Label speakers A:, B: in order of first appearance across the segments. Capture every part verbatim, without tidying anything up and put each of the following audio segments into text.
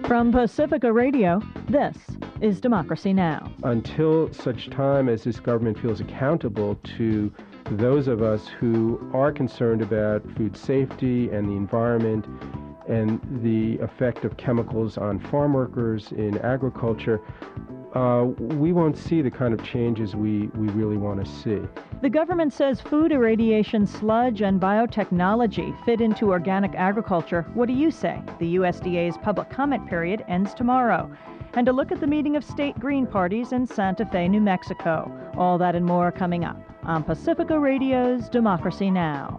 A: From Pacifica Radio, this is Democracy Now!
B: Until such time as this government feels accountable to those of us who are concerned about food safety and the environment and the effect of chemicals on farm workers in agriculture, uh, we won't see the kind of changes we, we really want to see.
A: The government says food irradiation, sludge, and biotechnology fit into organic agriculture. What do you say? The U S D A's public comment period ends tomorrow. And a look at the meeting of state Green parties in Santa Fe, New Mexico. All that and more coming up on Pacifica Radio's Democracy Now!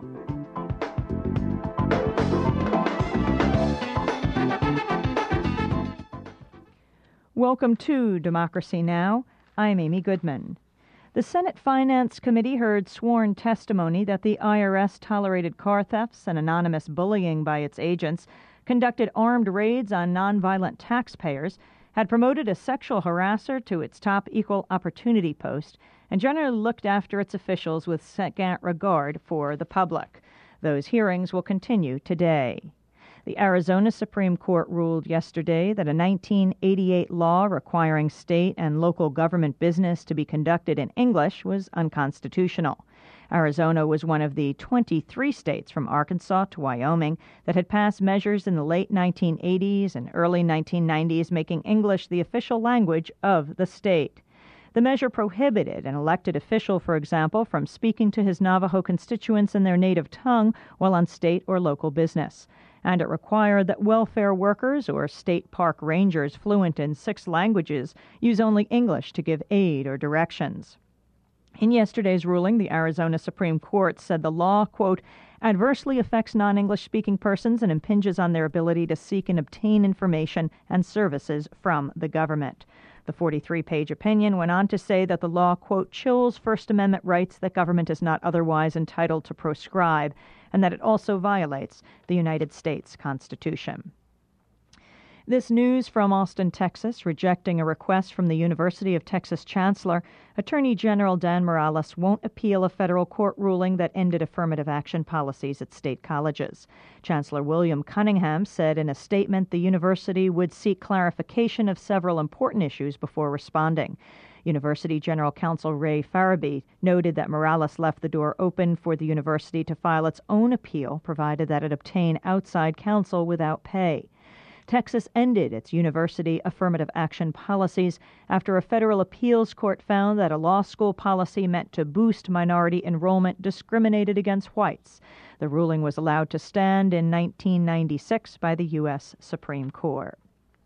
A: Welcome to Democracy Now! I'm Amy Goodman. The Senate Finance Committee heard sworn testimony that the I R S tolerated car thefts and anonymous bullying by its agents, conducted armed raids on nonviolent taxpayers, had promoted a sexual harasser to its top equal opportunity post, and generally looked after its officials with scant regard for the public. Those hearings will continue today. The Arizona Supreme Court ruled yesterday that a nineteen eighty-eight law requiring state and local government business to be conducted in English was unconstitutional. Arizona was one of the twenty-three states from Arkansas to Wyoming that had passed measures in the late nineteen eighties and early nineteen nineties making English the official language of the state. The measure prohibited an elected official, for example, from speaking to his Navajo constituents in their native tongue while on state or local business. And it required that welfare workers or state park rangers fluent in six languages use only English to give aid or directions. In yesterday's ruling, the Arizona Supreme Court said the law, quote, adversely affects non-English speaking persons and impinges on their ability to seek and obtain information and services from the government. The forty-three page opinion went on to say that the law, quote, chills First Amendment rights that government is not otherwise entitled to proscribe, and that it also violates the United States Constitution. This news from Austin, Texas, rejecting a request from the University of Texas Chancellor, Attorney General Dan Morales won't appeal a federal court ruling that ended affirmative action policies at state colleges. Chancellor William Cunningham said in a statement the university would seek clarification of several important issues before responding. University General Counsel Ray Farabee noted that Morales left the door open for the university to file its own appeal, provided that it obtain outside counsel without pay. Texas ended its university affirmative action policies after a federal appeals court found that a law school policy meant to boost minority enrollment discriminated against whites. The ruling was allowed to stand in nineteen ninety-six by the U S Supreme Court.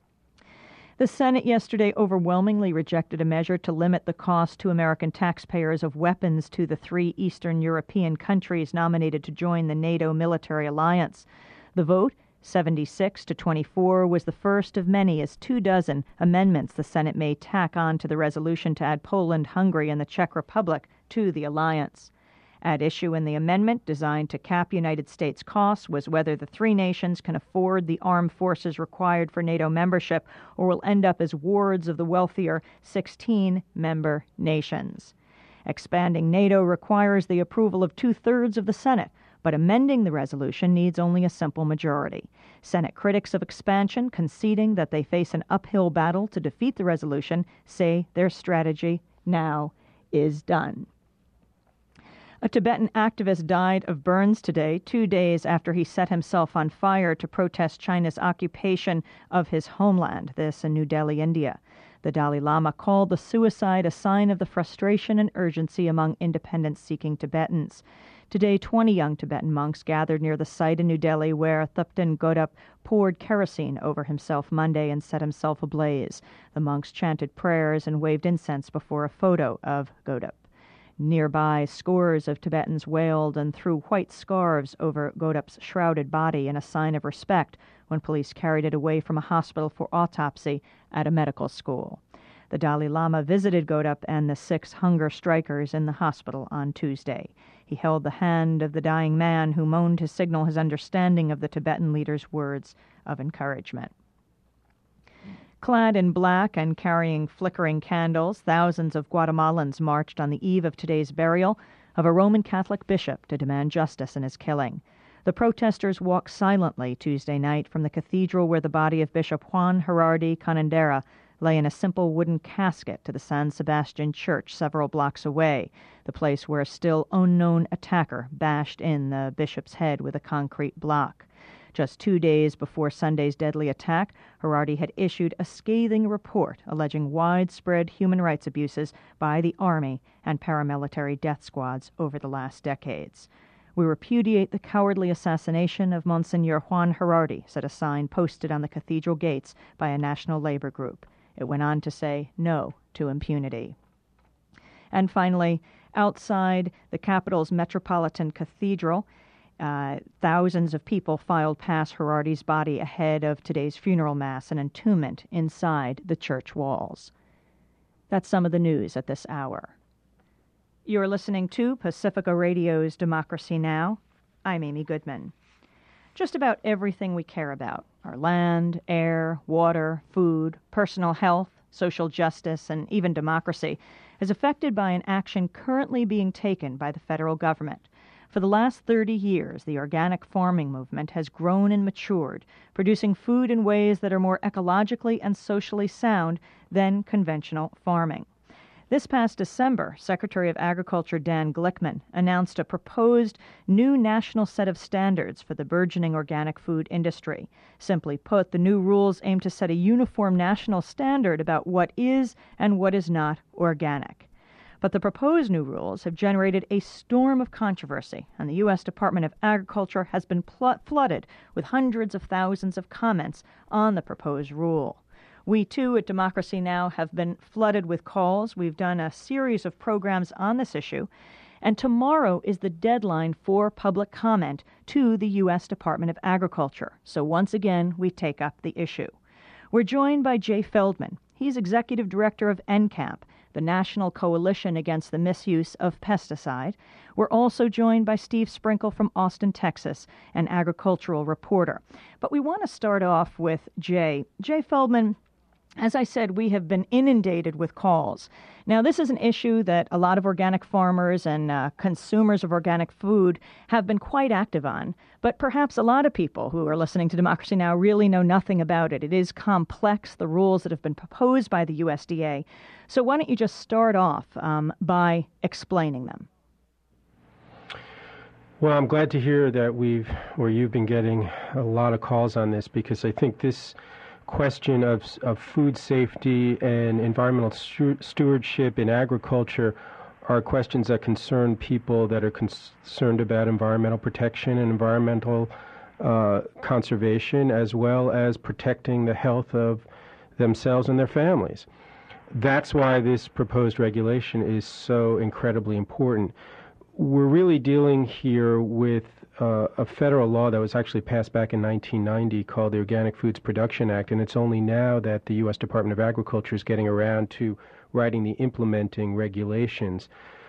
A: The Senate yesterday overwhelmingly rejected a measure to limit the cost to American taxpayers of weapons to the three Eastern European countries nominated to join the NATO military alliance. The vote, seventy-six to twenty-four, was the first of many as two dozen amendments the Senate may tack on to the resolution to add Poland, Hungary, and the Czech Republic to the alliance. At issue in the amendment, designed to cap United States costs, was whether the three nations can afford the armed forces required for NATO membership or will end up as wards of the wealthier sixteen member nations. Expanding NATO requires the approval of two-thirds of the Senate, but amending the resolution needs only a simple majority. Senate critics of expansion, conceding that they face an uphill battle to defeat the resolution, say their strategy now is done. A Tibetan activist died of burns today, two days after he set himself on fire to protest China's occupation of his homeland, this in New Delhi, India. The Dalai Lama called the suicide a sign of the frustration and urgency among independence-seeking Tibetans. Today, twenty young Tibetan monks gathered near the site in New Delhi where Thupten Godap poured kerosene over himself Monday and set himself ablaze. The monks chanted prayers and waved incense before a photo of Godap. Nearby, scores of Tibetans wailed and threw white scarves over Godap's shrouded body in a sign of respect when police carried it away from a hospital for autopsy at a medical school. The Dalai Lama visited Godap and the six hunger strikers in the hospital on Tuesday. He held the hand of the dying man who moaned to signal his understanding of the Tibetan leader's words of encouragement. Clad in black and carrying flickering candles, thousands of Guatemalans marched on the eve of today's burial of a Roman Catholic bishop to demand justice in his killing. The protesters walked silently Tuesday night from the cathedral where the body of Bishop Juan Gerardi Canandera lay in a simple wooden casket to the San Sebastian Church several blocks away, the place where a still unknown attacker bashed in the bishop's head with a concrete block. Just two days before Sunday's deadly attack, Gerardi had issued a scathing report alleging widespread human rights abuses by the Army and paramilitary death squads over the last decades. "We repudiate the cowardly assassination of Monsignor Juan Gerardi," said a sign posted on the cathedral gates by a national labor group. It went on to say no to impunity. And finally, outside the capital's Metropolitan Cathedral, uh, thousands of people filed past Gerardi's body ahead of today's funeral mass and entombment inside the church walls. That's some of the news at this hour. You're listening to Pacifica Radio's Democracy Now! I'm Amy Goodman. Just about everything we care about, our land, air, water, food, personal health, social justice, and even democracy, is affected by an action currently being taken by the federal government. For the last thirty years, the organic farming movement has grown and matured, producing food in ways that are more ecologically and socially sound than conventional farming. This past December, Secretary of Agriculture Dan Glickman announced a proposed new national set of standards for the burgeoning organic food industry. Simply put, the new rules aim to set a uniform national standard about what is and what is not organic. But the proposed new rules have generated a storm of controversy, and the U S Department of Agriculture has been pl- flooded with hundreds of thousands of comments on the proposed rule. We, too, at Democracy Now! Have been flooded with calls. We've done a series of programs on this issue, and tomorrow is the deadline for public comment to the U S Department of Agriculture. So once again, we take up the issue. We're joined by Jay Feldman. He's Executive Director of N C A P, the National Coalition Against the Misuse of Pesticide. We're also joined by Steve Sprinkle from Austin, Texas, an agricultural reporter. But we want to start off with Jay. Jay Feldman, as I said, we have been inundated with calls. Now, this is an issue that a lot of organic farmers and uh, consumers of organic food have been quite active on, but perhaps a lot of people who are listening to Democracy Now! Really know nothing about it. It is complex, the rules that have been proposed by the U S D A. So why don't you just start off um, by explaining them?
B: Well, I'm glad to hear that we've, or you've been getting a lot of calls on this, because I think this question of, of food safety and environmental stu- stewardship in agriculture are questions that concern people that are concerned about environmental protection and environmental uh, conservation, as well as protecting the health of themselves and their families. That's why this proposed regulation is so incredibly important. We're really dealing here with uh, a federal law that was actually passed back in nineteen ninety called the Organic Foods Production Act, and it's only now that the U S Department of Agriculture is getting around to writing the implementing regulations.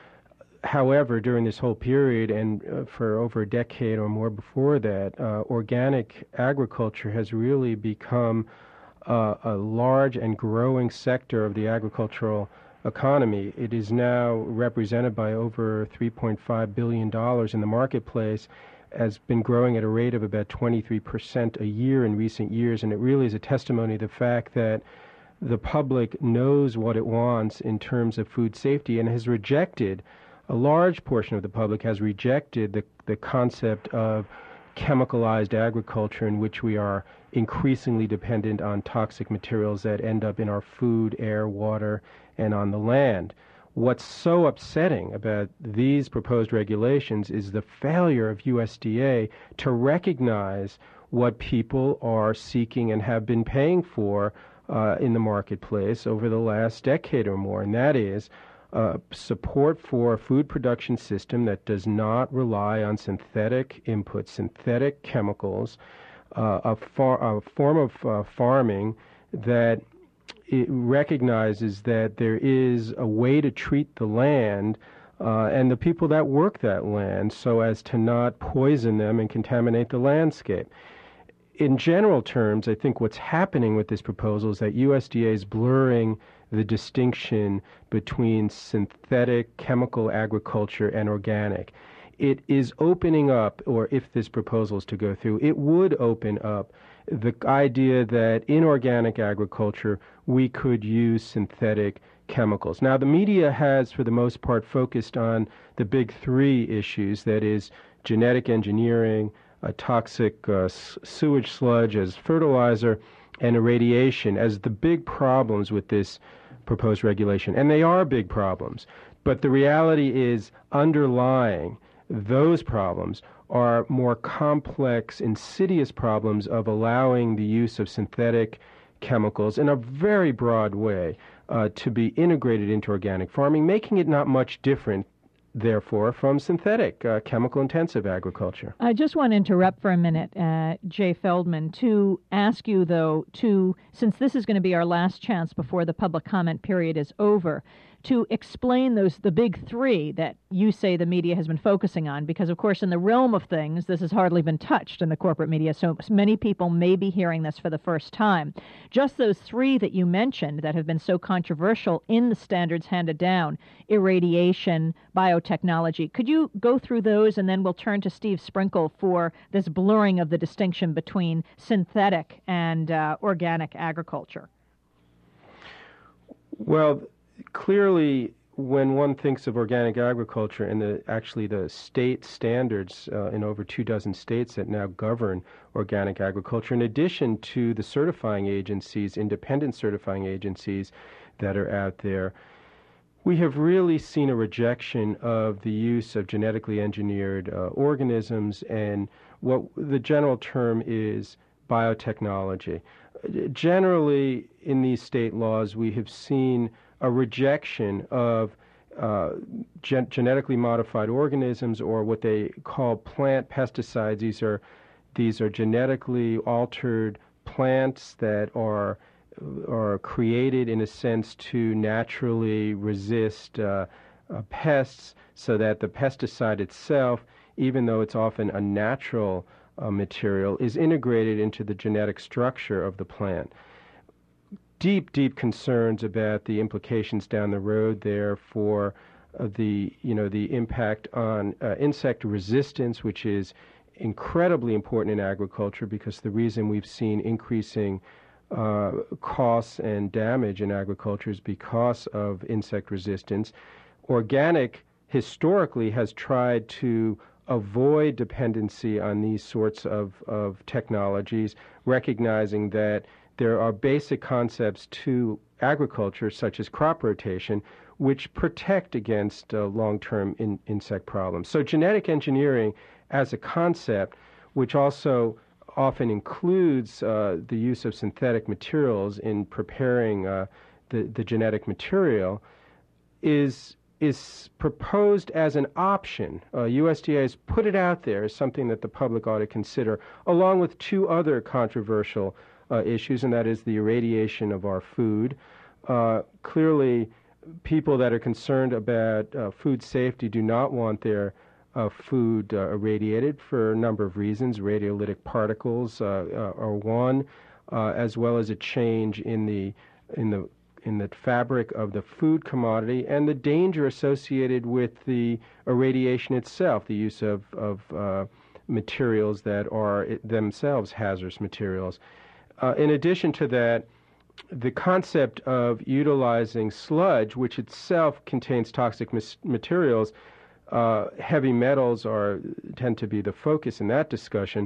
B: However, during this whole period, and uh, for over a decade or more before that, uh, organic agriculture has really become uh, a large and growing sector of the agricultural economy. It is now represented by over three point five billion dollars in the marketplace, has been growing at a rate of about twenty-three percent a year in recent years, and it really is a testimony to the fact that the public knows what it wants in terms of food safety and has rejected, a large portion of the public has rejected the, the concept of chemicalized agriculture, in which we are increasingly dependent on toxic materials that end up in our food, air, water, and on the land. What's so upsetting about these proposed regulations is the failure of U S D A to recognize what people are seeking and have been paying for uh, in the marketplace over the last decade or more, and that is uh, support for a food production system that does not rely on synthetic inputs, synthetic chemicals, uh, a, far, a form of uh, farming that it recognizes that there is a way to treat the land uh, and the people that work that land so as to not poison them and contaminate the landscape. In general terms, I think what's happening with this proposal is that U S D A is blurring the distinction between synthetic chemical agriculture and organic. it is opening up, or if this proposal is to go through, it would open up the idea that in organic agriculture we could use synthetic chemicals. Now, the media has, for the most part, focused on the big three issues, that is, genetic engineering, a toxic uh, sewage sludge as fertilizer, and irradiation as the big problems with this proposed regulation. And they are big problems. But the reality is, underlying those problems are more complex, insidious problems of allowing the use of synthetic chemicals in a very broad way uh, to be integrated into organic farming, making it not much different, therefore, from synthetic, uh, chemical-intensive agriculture.
A: I just want to interrupt for a minute, uh, Jay Feldman, to ask you, though, to, since this is going to be our last chance before the public comment period is over, to explain those the big three that you say the media has been focusing on, because, of course, in the realm of things, this has hardly been touched in the corporate media, so many people may be hearing this for the first time. Just those three that you mentioned that have been so controversial in the standards handed down, irradiation, biotechnology, could you go through those, and then we'll turn to Steve Sprinkle for this blurring of the distinction between synthetic and uh, organic agriculture?
B: Well, clearly, when one thinks of organic agriculture and the actually the state standards uh, in over two dozen states that now govern organic agriculture, in addition to the certifying agencies, independent certifying agencies that are out there, we have really seen a rejection of the use of genetically engineered uh, organisms, and what the general term is biotechnology. Generally, in these state laws, we have seen a rejection of uh, gen- genetically modified organisms, or what they call plant pesticides. These are these are genetically altered plants that are are created in a sense to naturally resist uh, uh, pests, so that the pesticide itself, even though it's often a natural uh, material, is integrated into the genetic structure of the plant. Deep, deep concerns about the implications down the road there for uh, the, you know, the impact on uh, insect resistance, which is incredibly important in agriculture, because the reason we've seen increasing uh, costs and damage in agriculture is because of insect resistance. Organic historically has tried to avoid dependency on these sorts of, of technologies, recognizing that there are basic concepts to agriculture, such as crop rotation, which protect against uh, long-term in, insect problems. So genetic engineering as a concept, which also often includes uh, the use of synthetic materials in preparing uh, the, the genetic material, is is proposed as an option. Uh, U S D A has put it out there as something that the public ought to consider, along with two other controversial uh, issues, and that is the irradiation of our food. Uh, clearly, people that are concerned about uh, food safety do not want their uh, food uh, irradiated for a number of reasons. Radiolytic particles uh, uh, are one, uh, as well as a change in the in the in the fabric of the food commodity, and the danger associated with the irradiation itself, the use of, of uh, materials that are themselves hazardous materials. Uh, in addition to that, the concept of utilizing sludge, which itself contains toxic mis- materials, uh, heavy metals are tend to be the focus in that discussion.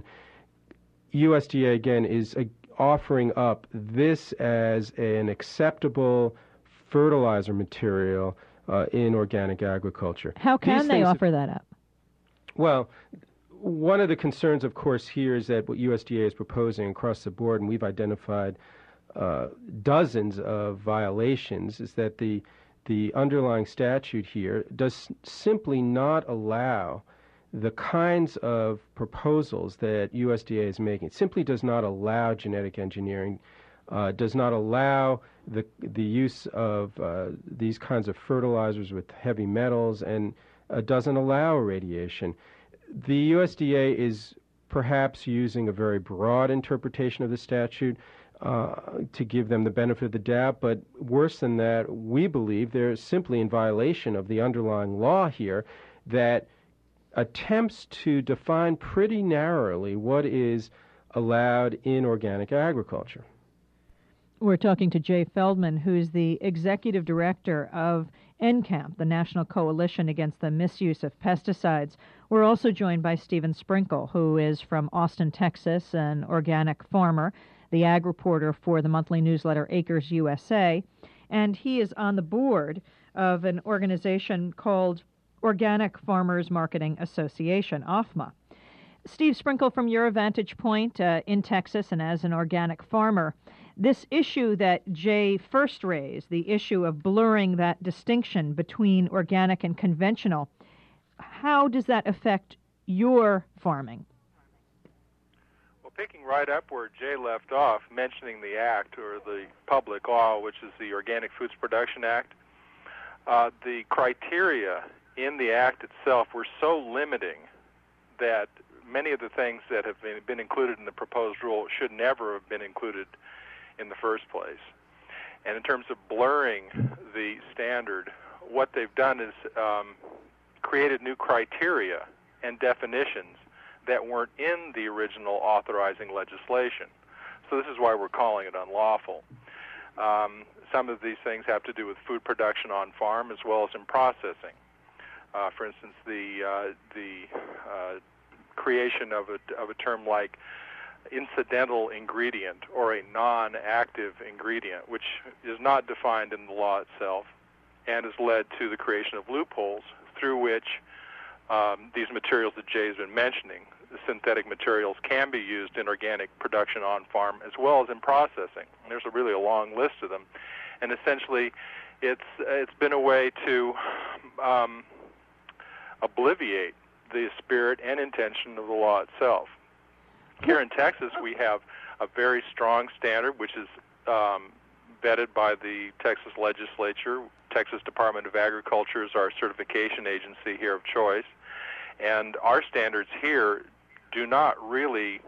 B: U S D A, again, is a offering up this as an acceptable fertilizer material uh, in organic agriculture.
A: How can
B: These
A: they
B: things,
A: offer that up?
B: Well, one of the concerns, of course, here is that what U S D A is proposing across the board, and we've identified uh, dozens of violations, is that the the underlying statute here does simply not allow the kinds of proposals that U S D A is making. It simply does not allow genetic engineering, uh, does not allow the the use of uh, these kinds of fertilizers with heavy metals, and uh, doesn't allow irradiation. The U S D A is perhaps using a very broad interpretation of the statute uh, to give them the benefit of the doubt, but worse than that, we believe they're simply in violation of the underlying law here, that attempts to define pretty narrowly what is allowed in organic agriculture.
A: We're talking to Jay Feldman, who's the executive director of N CAMP, the National Coalition Against the Misuse of Pesticides. We're also joined by Stephen Sprinkle, who is from Austin, Texas, an organic farmer, the ag reporter for the monthly newsletter Acres U S A, and he is on the board of an organization called Organic Farmers Marketing Association, O F M A. Steve Sprinkle, from your vantage point uh, in Texas and as an organic farmer, this issue that Jay first raised, the issue of blurring that distinction between organic and conventional, how does that affect your farming?
C: Well, picking right up where Jay left off, mentioning the Act, or the public law, which is the Organic Foods Production Act, uh, the criteria in the Act itself were so limiting that many of the things that have been, been included in the proposed rule should never have been included in the first place. And in terms of blurring the standard, what they've done is um, created new criteria and definitions that weren't in the original authorizing legislation. So this is why we're calling it unlawful. Um, some of these things have to do with food production on farm as well as in processing. Uh, for instance, the uh, the uh, creation of a of a term like incidental ingredient or a non-active ingredient, which is not defined in the law itself, and has led to the creation of loopholes through which um, these materials that Jay has been mentioning, the synthetic materials, can be used in organic production on farm as well as in processing. And there's a really a long list of them, and essentially, it's it's been a way to um, obliviate the spirit and intention of the law itself. Here in Texas, we have a very strong standard, which is um, vetted by the Texas legislature. Texas Department of Agriculture is our certification agency here of choice. And our standards here do not really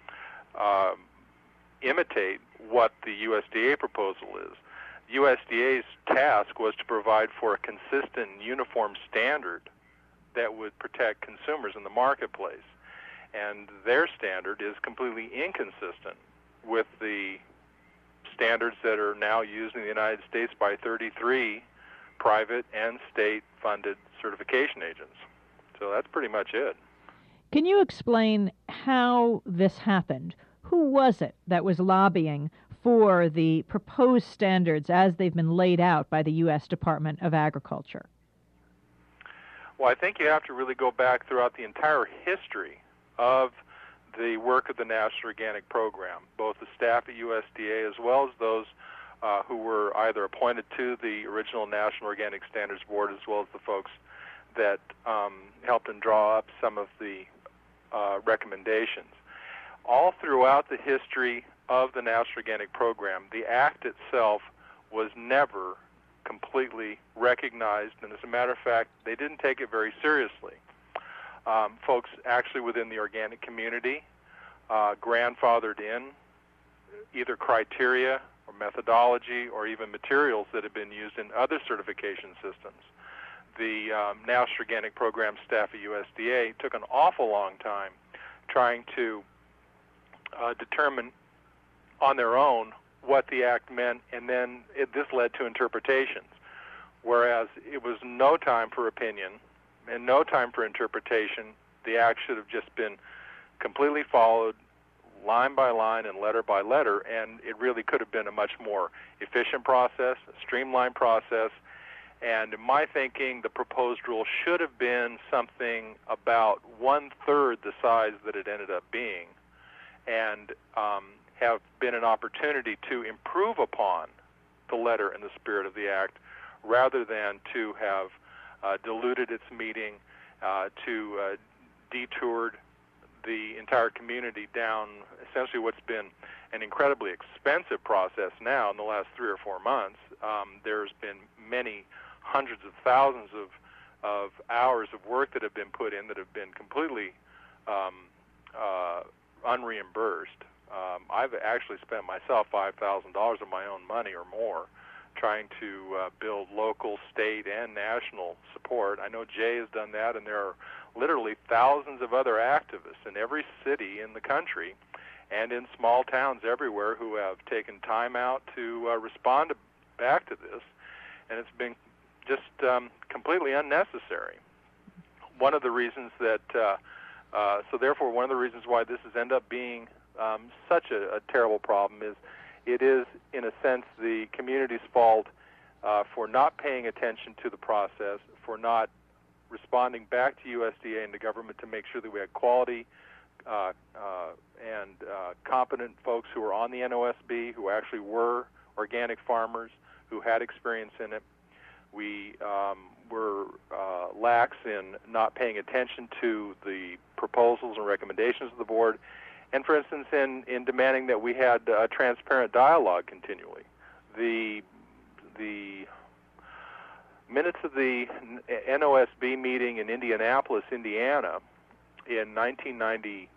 C: uh, imitate what the U S D A proposal is. U S D A's task was to provide for a consistent and uniform standard that would protect consumers in the marketplace. And their standard is completely inconsistent with the standards that are now used in the United States by thirty-three private and state-funded certification agents. So that's pretty much it.
A: Can you explain how this happened? Who was it that was lobbying for the proposed standards as they've been laid out by the U S Department of Agriculture?
C: Well, I think you have to really go back throughout the entire history of the work of the National Organic Program, both the staff at U S D A as well as those uh, who were either appointed to the original National Organic Standards Board, as well as the folks that um, helped and draw up some of the uh, recommendations. All throughout the history of the National Organic Program, the Act itself was never completely recognized, and as a matter of fact, they didn't take it very seriously. Um, folks actually within the organic community uh, grandfathered in either criteria or methodology or even materials that have been used in other certification systems. The um, National Organic Program staff at U S D A took an awful long time trying to uh, determine on their own what the Act meant, and then it, this led to interpretations, whereas it was no time for opinion and no time for interpretation. The Act should have just been completely followed line by line and letter by letter, and it really could have been a much more efficient process, a streamlined process. And in my thinking, the proposed rule should have been something about one-third the size that it ended up being, and um, have been an opportunity to improve upon the letter and the spirit of the Act, rather than to have Uh, diluted its meeting, uh, to uh, detoured the entire community down essentially what's been an incredibly expensive process now in the last three or four months. Um, there's been many hundreds of thousands of, of hours of work that have been put in that have been completely um, uh, unreimbursed. Um, I've actually spent myself five thousand dollars of my own money or more trying to uh, build local, state, and national support. I know Jay has done that, and there are literally thousands of other activists in every city in the country and in small towns everywhere who have taken time out to uh, respond to, back to this, and it's been just um, completely unnecessary. One of the reasons that, uh, uh, so therefore one of the reasons why this has ended up being um, such a, a terrible problem is it is, in a sense, the community's fault uh, for not paying attention to the process, for not responding back to U S D A and the government to make sure that we had quality uh, uh, and uh, competent folks who were on the N O S B, who actually were organic farmers, who had experience in it. We um, were uh, lax in not paying attention to the proposals and recommendations of the board, and for instance, in, in demanding that we had a transparent dialogue continually. The the minutes of the N O S B meeting in Indianapolis, Indiana, in nineteen ninety-six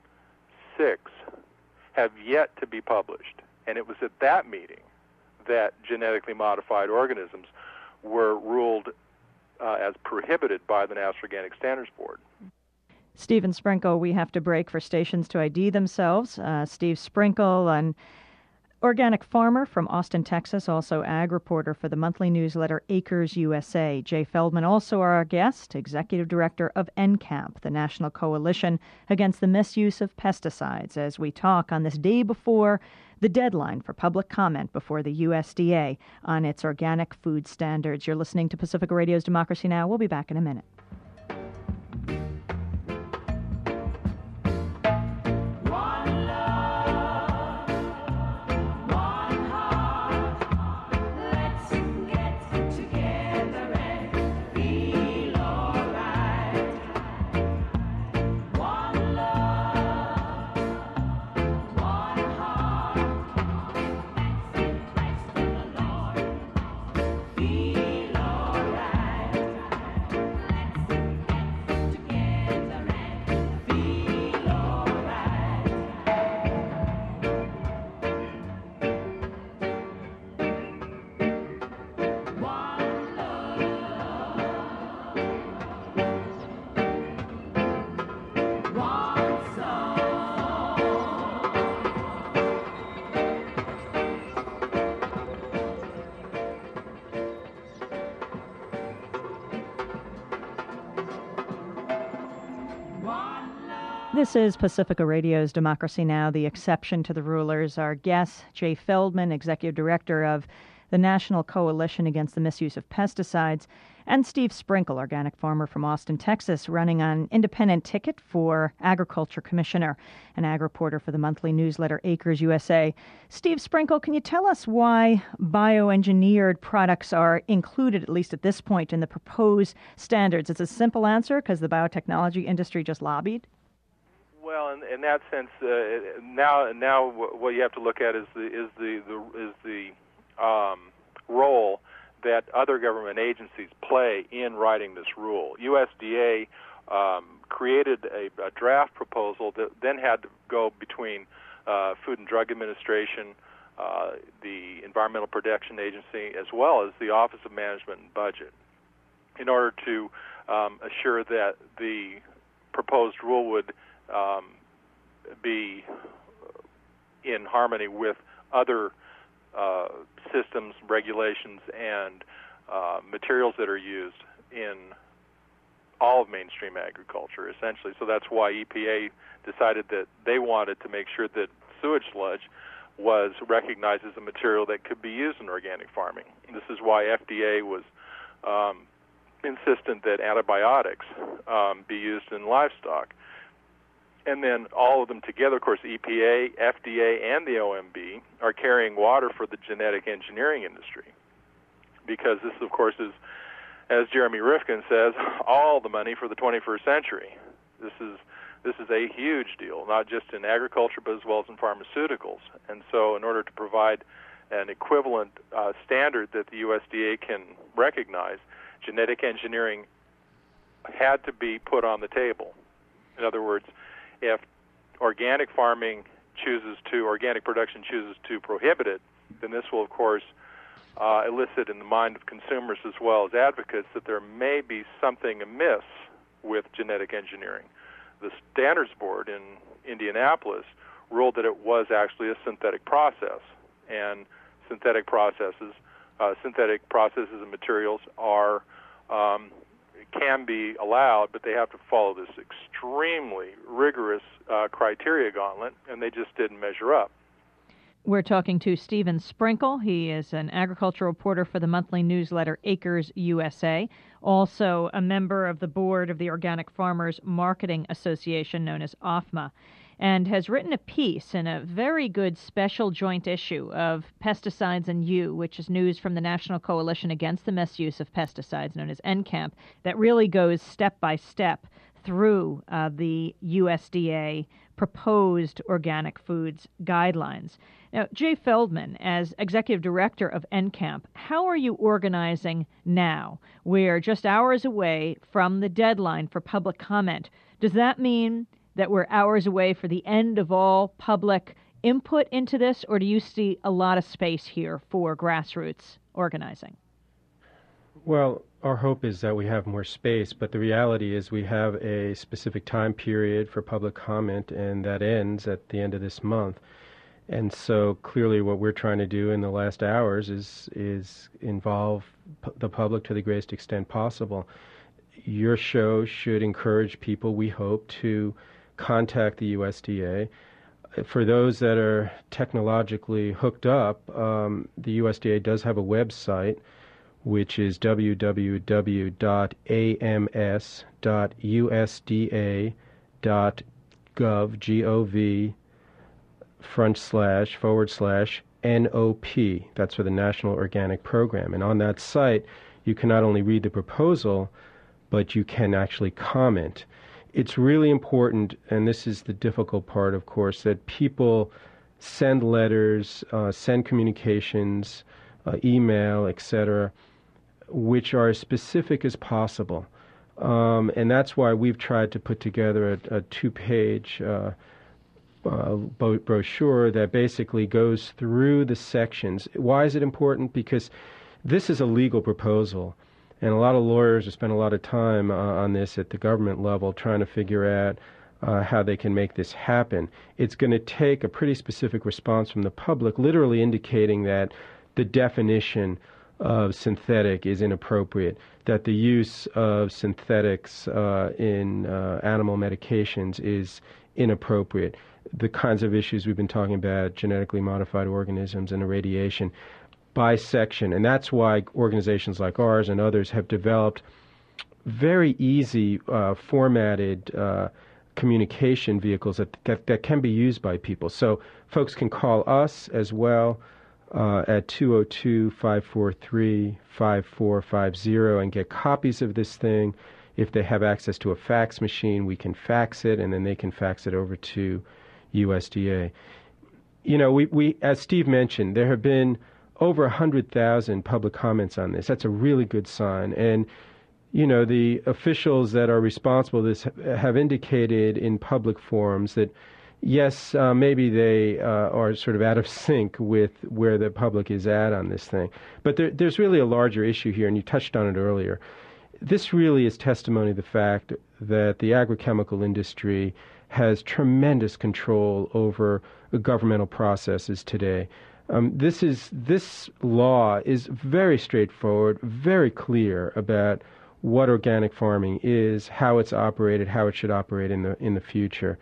C: have yet to be published. And it was at that meeting that genetically modified organisms were ruled uh, as prohibited by the National Organic Standards Board.
A: Stephen Sprinkle, we have to break for stations to I D themselves. Uh, Steve Sprinkle, an organic farmer from Austin, Texas, also ag reporter for the monthly newsletter Acres U S A. Jay Feldman, also our guest, executive director of N C A P, the National Coalition Against the Misuse of Pesticides, as we talk on this day before the deadline for public comment before the U S D A on its organic food standards. You're listening to Pacifica Radio's Democracy Now! We'll be back in a minute. This is Pacifica Radio's Democracy Now!, the exception to the rulers. Our guest, Jay Feldman, executive director of the National Coalition Against the Misuse of Pesticides, and Steve Sprinkle, organic farmer from Austin, Texas, running on independent ticket for agriculture commissioner, an ag reporter for the monthly newsletter Acres U S A. Steve Sprinkle, can you tell us why bioengineered products are included, at least at this point, in the proposed standards? It's a simple answer because the biotechnology industry just lobbied.
C: Well, in, in that sense, uh, now now what you have to look at is the is the, the is the um, role that other government agencies play in writing this rule. U S D A um, created a, a draft proposal that then had to go between uh, Food and Drug Administration, uh, the Environmental Protection Agency, as well as the Office of Management and Budget, in order to um, assure that the proposed rule would Um, be in harmony with other uh, systems, regulations, and uh, materials that are used in all of mainstream agriculture, essentially. So that's why E P A decided that they wanted to make sure that sewage sludge was recognized as a material that could be used in organic farming. And this is why F D A was um, insistent that antibiotics um, be used in livestock. And then all of them together, of course, E P A, F D A, and the O M B are carrying water for the genetic engineering industry. Because this, of course, is, as Jeremy Rifkin says, all the money for the twenty-first century. This is this is a huge deal, not just in agriculture, but as well as in pharmaceuticals. And so in order to provide an equivalent uh, standard that the U S D A can recognize, genetic engineering had to be put on the table. In other words, if organic farming chooses to, organic production chooses to prohibit it, then this will, of course, uh, elicit in the mind of consumers as well as advocates that there may be something amiss with genetic engineering. The Standards Board in Indianapolis ruled that it was actually a synthetic process, and synthetic processes, uh, synthetic processes and materials are um, can be allowed, but they have to follow this extremely rigorous uh, criteria gauntlet, and they just didn't measure up.
A: We're talking to Stephen Sprinkle. He is an agricultural reporter for the monthly newsletter Acres U S A, also a member of the board of the Organic Farmers Marketing Association, known as O F M A, and has written a piece in a very good special joint issue of Pesticides and You, which is news from the National Coalition Against the Misuse of Pesticides, known as N CAMP, that really goes step by step through uh, the U S D A proposed organic foods guidelines. Now, Jay Feldman, as executive director of N CAMP, how are you organizing now? We're just hours away from the deadline for public comment. Does that mean that we're hours away for the end of all public input into this, or do you see a lot of space here for grassroots organizing?
B: Well, our hope is that we have more space, but the reality is we have a specific time period for public comment, and that ends at the end of this month. And so clearly what we're trying to do in the last hours is is involve p- the public to the greatest extent possible. Your show should encourage people, we hope, to contact the U S D A. For those that are technologically hooked up, um, the U S D A does have a website, which is w w w dot a m s dot u s d a dot gov, G O V, front slash, forward slash, N O P. That's for the National Organic Program. And on that site, you can not only read the proposal, but you can actually comment. It's really important, and this is the difficult part, of course, that people send letters, uh, send communications, uh, email, et cetera, which are as specific as possible. Um, and that's why we've tried to put together a, a two-page uh, uh, brochure that basically goes through the sections. Why is it important? Because this is a legal proposal, and a lot of lawyers have spent a lot of time uh, on this at the government level trying to figure out uh, how they can make this happen. It's going to take a pretty specific response from the public, literally indicating that the definition of synthetic is inappropriate, that the use of synthetics uh, in uh, animal medications is inappropriate, the kinds of issues we've been talking about, genetically modified organisms and irradiation, by section. And that's why organizations like ours and others have developed very easy uh, formatted uh, communication vehicles that, that, that can be used by people. So folks can call us as well uh, at two oh two, five four three, five four five zero and get copies of this thing. If they have access to a fax machine, we can fax it, and then they can fax it over to U S D A. You know, we, we as Steve mentioned, there have been over one hundred thousand public comments on this. That's a really good sign. And, you know, the officials that are responsible for this have indicated in public forums that, yes, uh, maybe they uh, are sort of out of sync with where the public is at on this thing. But there, there's really a larger issue here, and you touched on it earlier. This really is testimony to the fact that the agrochemical industry has tremendous control over governmental processes today. Um, this is this law is very straightforward, very clear about what organic farming is, how it's operated, how it should operate in the in the future.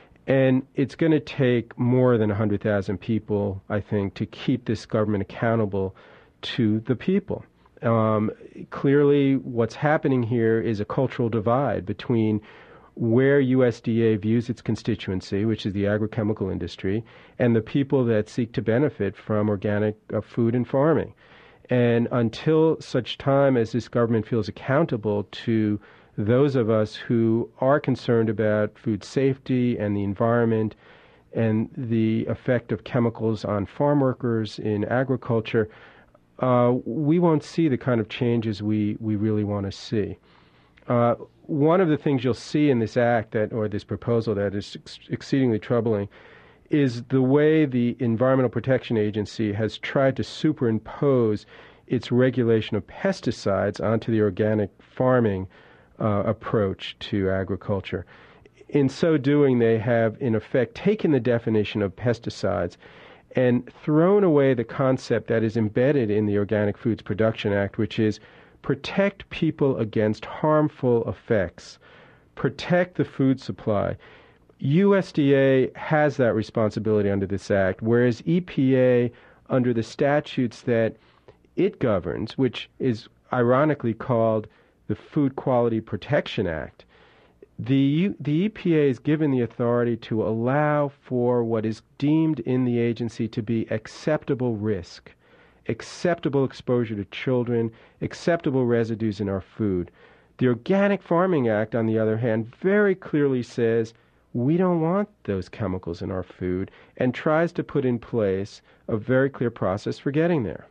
B: And it's going to take more than one hundred thousand people, I think, to keep this government accountable to the people. Um, clearly, what's happening here is a cultural divide between where U S D A views its constituency, which is the agrochemical industry, and the people that seek to benefit from organic uh, food and farming. And until such time as this government feels accountable to those of us who are concerned about food safety and the environment and the effect of chemicals on farm workers in agriculture, uh, we won't see the kind of changes we, we really want to see. Uh, one of the things you'll see in this act that, or this proposal that is ex- exceedingly troubling is the way the Environmental Protection Agency has tried to superimpose its regulation of pesticides onto the organic farming uh, approach to agriculture. In so doing, they have, in effect, taken the definition of pesticides and thrown away the concept that is embedded in the Organic Foods Production Act, which is protect people against harmful effects, protect the food supply. U S D A has that responsibility under this act, whereas E P A, under the statutes that it governs, which is ironically called the Food Quality Protection Act, the, the E P A is given the authority to allow for what is deemed in the agency to be acceptable risk, acceptable exposure to children, acceptable residues in our food. The Organic Farming Act, on the other hand, very clearly says we don't want those chemicals in our food and tries to put in place a very clear process for getting there.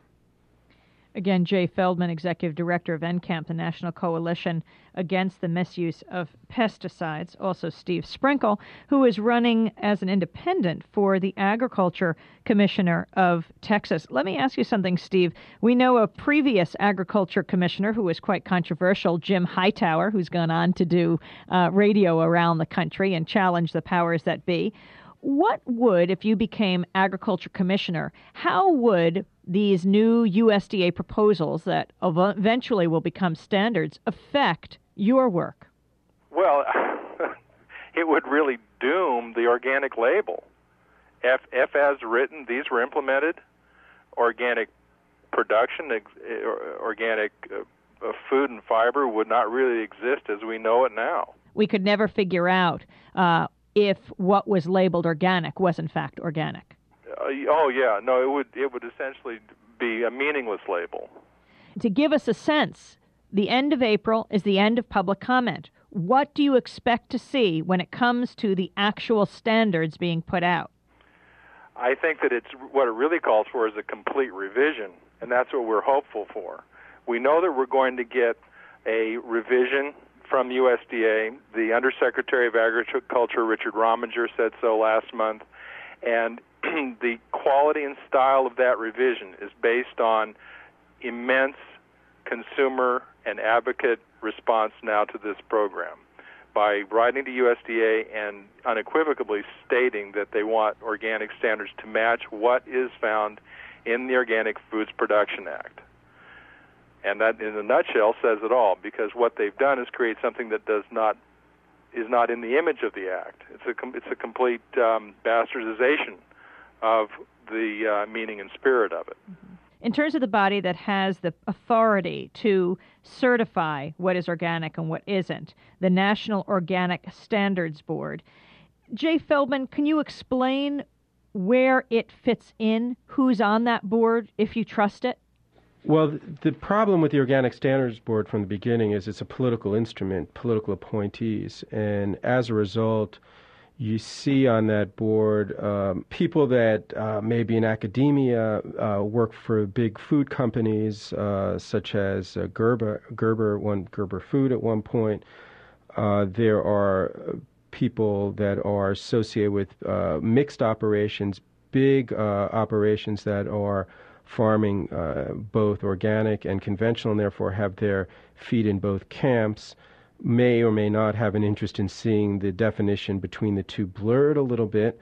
A: Again, Jay Feldman, Executive Director of N C A M P, the National Coalition Against the Misuse of Pesticides. Also Steve Sprinkle, who is running as an independent for the Agriculture Commissioner of Texas. Let me ask you something, Steve. We know a previous Agriculture Commissioner who was quite controversial, Jim Hightower, who's gone on to do uh, radio around the country and challenge the powers that be. What would, if you became Agriculture Commissioner, how would these new U S D A proposals that eventually will become standards affect your work?
C: Well, it would really doom the organic label. If, if as written, these were implemented, organic production, organic uh, food and fiber would not really exist as we know it now.
A: We could never figure out uh, if what was labeled organic was in fact organic.
C: Uh, oh yeah, no, it would it would essentially be a meaningless label.
A: To give us a sense, the end of April is the end of public comment. What do you expect to see when it comes to the actual standards being put out?
C: I think that it's what it really calls for is a complete revision, and that's what we're hopeful for. We know that we're going to get a revision from U S D A. The Undersecretary of Agriculture, Richard Rominger, said so last month, and the quality and style of that revision is based on immense consumer and advocate response now to this program. By writing to U S D A and unequivocally stating that they want organic standards to match what is found in the Organic Foods Production Act. And that, in a nutshell, says it all, because what they've done is create something that does not is not in the image of the Act. It's a it's a complete um, bastardization of the uh, meaning and spirit of it.
A: In terms of the body that has the authority to certify what is organic and what isn't, the National Organic Standards Board, Jay Feldman, can you explain where it fits in, who's on that board, if you trust it?
B: Well, the problem with the Organic Standards Board from the beginning is it's a political instrument, political appointees, and as a result, you see on that board um, people that uh, maybe in academia uh, work for big food companies uh, such as uh, Gerber, Gerber, one Gerber Food at one point. Uh, there are people that are associated with uh, mixed operations, big uh, operations that are farming uh, both organic and conventional, and therefore have their feet in both camps, may or may not have an interest in seeing the definition between the two blurred a little bit.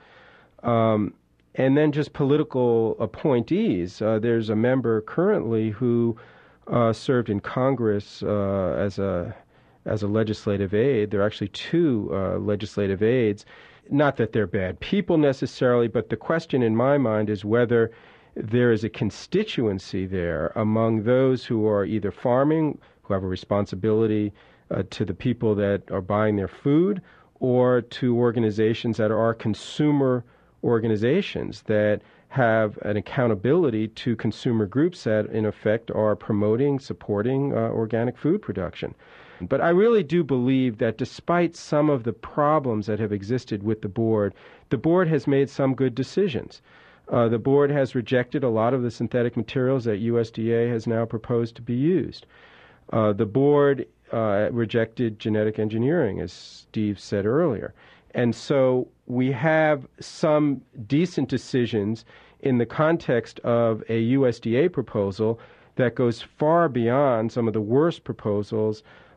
B: Um, and then just political appointees. Uh, there's a member currently who uh, served in Congress uh, as a as a legislative aide. There are actually two uh, legislative aides. Not that they're bad people necessarily, but the question in my mind is whether there is a constituency there among those who are either farming, who have a responsibility uh, to the people that are buying their food, or to organizations that are consumer organizations that have an accountability to consumer groups that, in effect, are promoting, supporting uh, organic food production. But I really do believe that despite some of the problems that have existed with the board, the board has made some good decisions. Uh, the board has rejected a lot of the synthetic materials that U S D A has now proposed to be used. Uh, the board uh, rejected genetic engineering, as Steve said earlier. And so we have some decent decisions in the context of a U S D A proposal that goes far beyond some of the worst proposals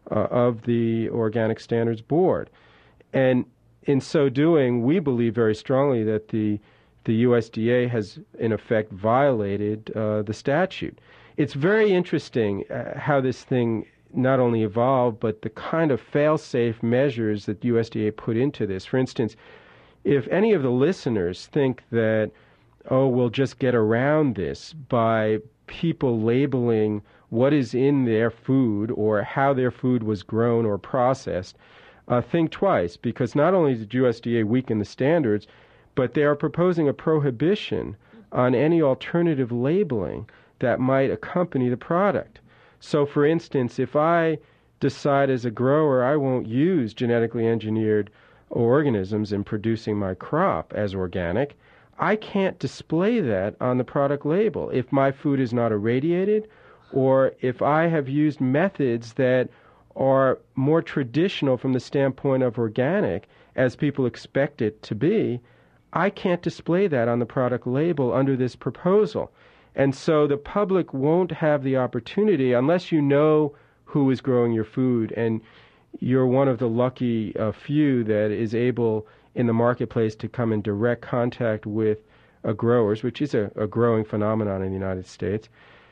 B: uh, of the Organic Standards Board. And in so doing, we believe very strongly that the the U S D A has, in effect, violated uh, the statute. It's very interesting uh, how this thing not only evolved, but the kind of fail-safe measures that U S D A put into this. For instance, if any of the listeners think that, oh, we'll just get around this by people labeling what is in their food or how their food was grown or processed, uh, think twice, because not only did U S D A weaken the standards, but they are proposing a prohibition on any alternative labeling that might accompany the product. So, for instance, if I decide as a grower I won't use genetically engineered organisms in producing my crop as organic, I can't display that on the product label if my food is not irradiated, or if I have used methods that are more traditional from the standpoint of organic, as people expect it to be. I can't display that on the product label under this proposal. And so the public won't have the opportunity, unless you know who is growing your food, and you're one of the lucky uh, few that is able in the marketplace to come in direct contact with uh, growers, which is a, a growing phenomenon in the United States.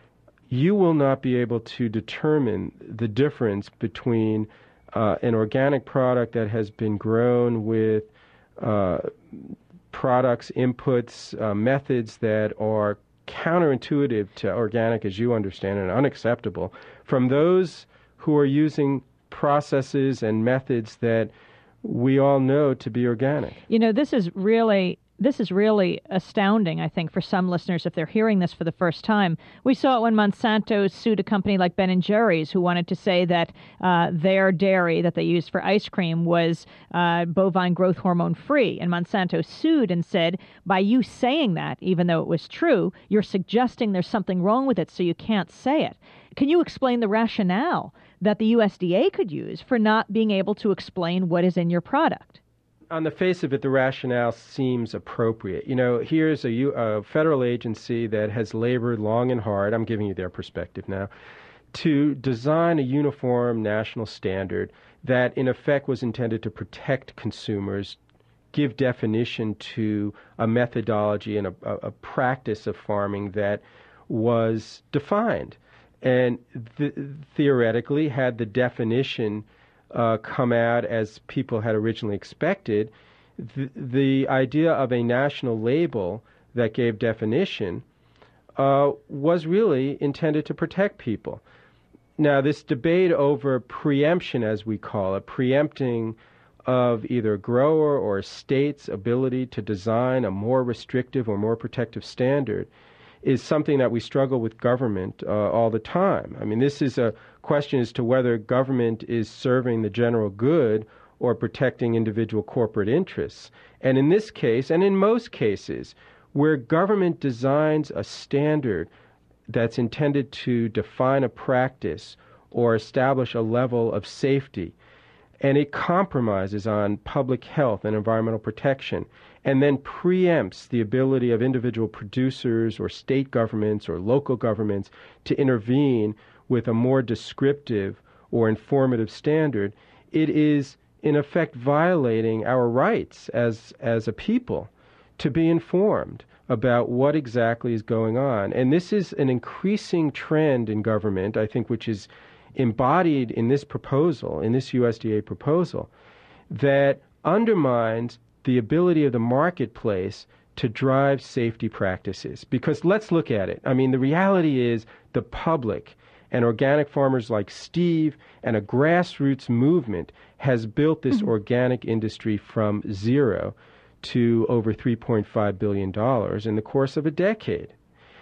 B: You will not be able to determine the difference between uh, an organic product that has been grown with uh, products, inputs, uh, methods that are counterintuitive to organic as you understand it and unacceptable, from those who are using processes and methods that we all know to be organic.
A: You know, this is really this is really astounding, I think, for some listeners if they're hearing this for the first time. We saw it when Monsanto sued a company like Ben and Jerry's, who wanted to say that uh, their dairy that they used for ice cream was uh, bovine growth hormone free. And Monsanto sued and said, by you saying that, even though it was true, you're suggesting there's something wrong with it, so you can't say it. Can you explain the rationale that the U S D A could use for not being able to explain what is in your product?
B: On the face of it, the rationale seems appropriate. You know, here's a, a federal agency that has labored long and hard, I'm giving you their perspective now, to design a uniform national standard that in effect was intended to protect consumers, give definition to a methodology and a, a, a practice of farming that was defined. And th- theoretically, had the definition uh, come out as people had originally expected, th- the idea of a national label that gave definition uh, was really intended to protect people. Now, this debate over preemption, as we call it, preempting of either a grower or a state's ability to design a more restrictive or more protective standard, is something that we struggle with government uh, all the time. I mean, this is a question as to whether government is serving the general good or protecting individual corporate interests. And in this case, and in most cases, where government designs a standard that's intended to define a practice or establish a level of safety, and it compromises on public health and environmental protection, and then preempts the ability of individual producers or state governments or local governments to intervene with a more descriptive or informative standard, it is in effect violating our rights as as a people to be informed about what exactly is going on. And this is an increasing trend in government, I think, which is embodied in this proposal, in this U S D A proposal, that undermines the ability of the marketplace to drive safety practices. Because let's look at it. I mean, the reality is the public and organic farmers like Steve and a grassroots movement has built this mm-hmm. organic industry from zero to over three point five billion dollars in the course of a decade.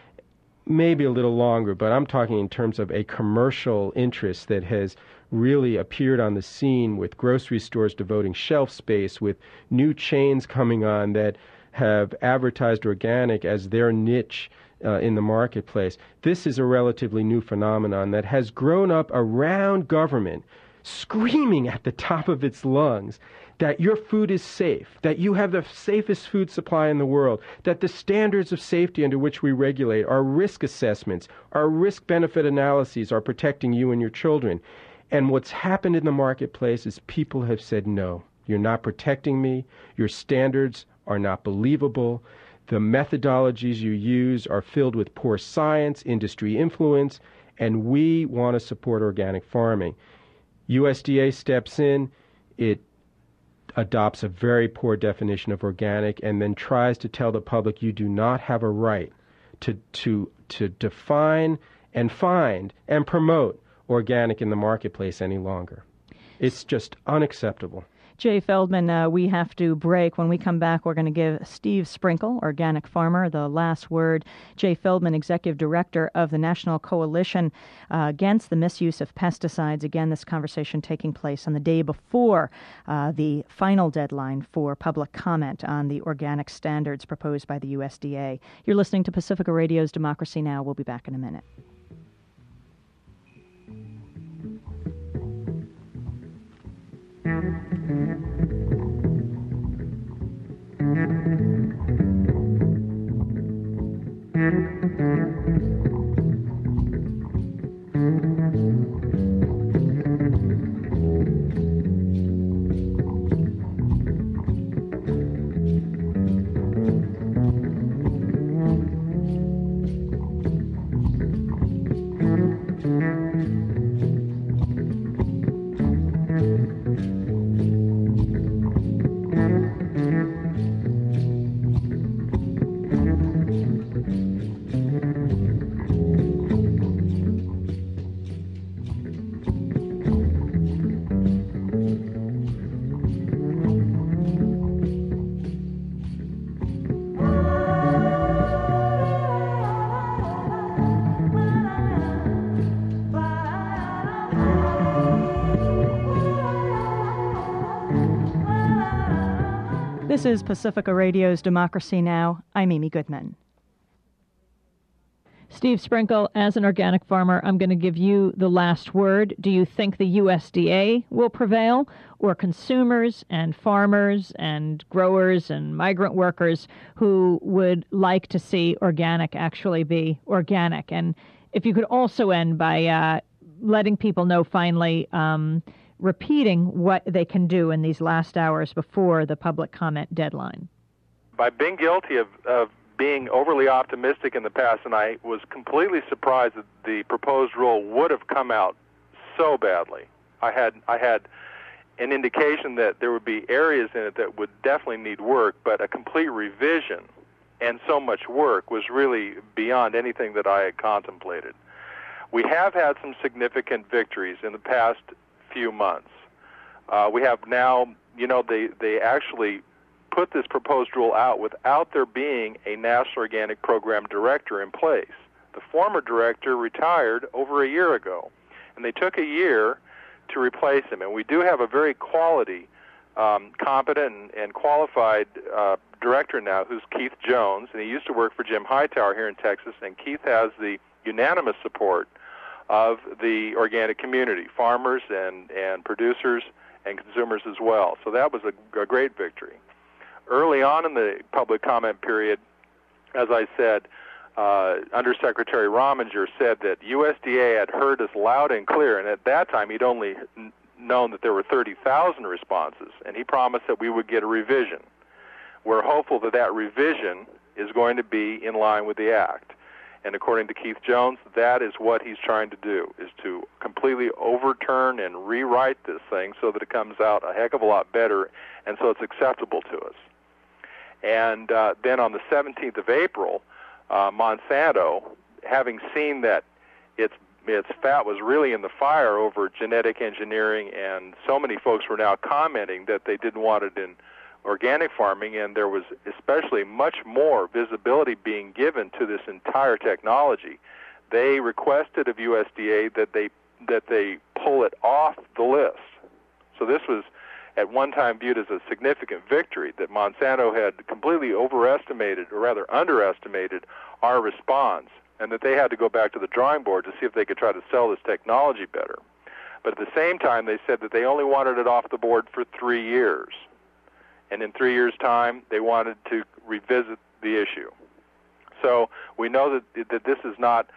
B: Maybe a little longer, but I'm talking in terms of a commercial interest that has really appeared on the scene, with grocery stores devoting shelf space, with new chains coming on that have advertised organic as their niche uh, in the marketplace. This is a relatively new phenomenon that has grown up around government, screaming at the top of its lungs that your food is safe, that you have the safest food supply in the world, that the standards of safety under which we regulate, our risk assessments, our risk-benefit analyses are protecting you and your children. And what's happened in the marketplace is people have said, no, you're not protecting me. Your standards are not believable. The methodologies you use are filled with poor science, industry influence, and we want to support organic farming. U S D A steps in, it adopts a very poor definition of organic, and then tries to tell the public you do not have a right to to to define and find and promote organic in the marketplace any longer. It's just unacceptable.
A: Jay Feldman, uh, we have to break. When we come back, we're going to give Steve Sprinkle, organic farmer, the last word. Jay Feldman, Executive Director of the National Coalition uh, Against the Misuse of Pesticides. Again, this conversation taking place on the day before uh, the final deadline for public comment on the organic standards proposed by the U S D A. You're listening to Pacifica Radio's Democracy Now! We'll be back in a minute. This is Pacifica Radio's Democracy Now! I'm Amy Goodman. Steve Sprinkle, as an organic farmer, I'm going to give you the last word. Do you think the U S D A will prevail, or consumers and farmers and growers and migrant workers who would like to see organic actually be organic? And if you could also end by uh, letting people know finally, um, repeating what they can do in these last hours before the public comment deadline.
C: By being guilty of, of being overly optimistic in the past, and I was completely surprised that the proposed rule would have come out so badly. I had I had an indication that there would be areas in it that would definitely need work, but a complete revision and so much work was really beyond anything that I had contemplated. We have had some significant victories in the past few months. Uh, we have now, you know, they, they actually put this proposed rule out without there being a National Organic Program director in place. The former director retired over a year ago, and they took a year to replace him. And we do have a very quality, um, competent, and, and qualified uh, director now, who's Keith Jones, and he used to work for Jim Hightower here in Texas, and Keith has the unanimous support of the organic community, farmers and, and producers and consumers as well. So that was a, a great victory. Early on in the public comment period, as I said, uh, Undersecretary Rominger said that U S D A had heard us loud and clear, and at that time he'd only n- known that there were thirty thousand responses, and he promised that we would get a revision. We're hopeful that that revision is going to be in line with the Act. And according to Keith Jones, that is what he's trying to do, is to completely overturn and rewrite this thing so that it comes out a heck of a lot better and so it's acceptable to us. And uh, then on the seventeenth of April, uh, Monsanto, having seen that its its fat was really in the fire over genetic engineering, and so many folks were now commenting that they didn't want it in organic farming, and there was especially much more visibility being given to this entire technology. They requested of U S D A that they that they pull it off the list. So this was at one time viewed as a significant victory, that Monsanto had completely overestimated, or rather underestimated, our response, and that they had to go back to the drawing board to see if they could try to sell this technology better. But at the same time, they said that they only wanted it off the board for three years. And in three years' time, they wanted to revisit the issue. So we know that that this is not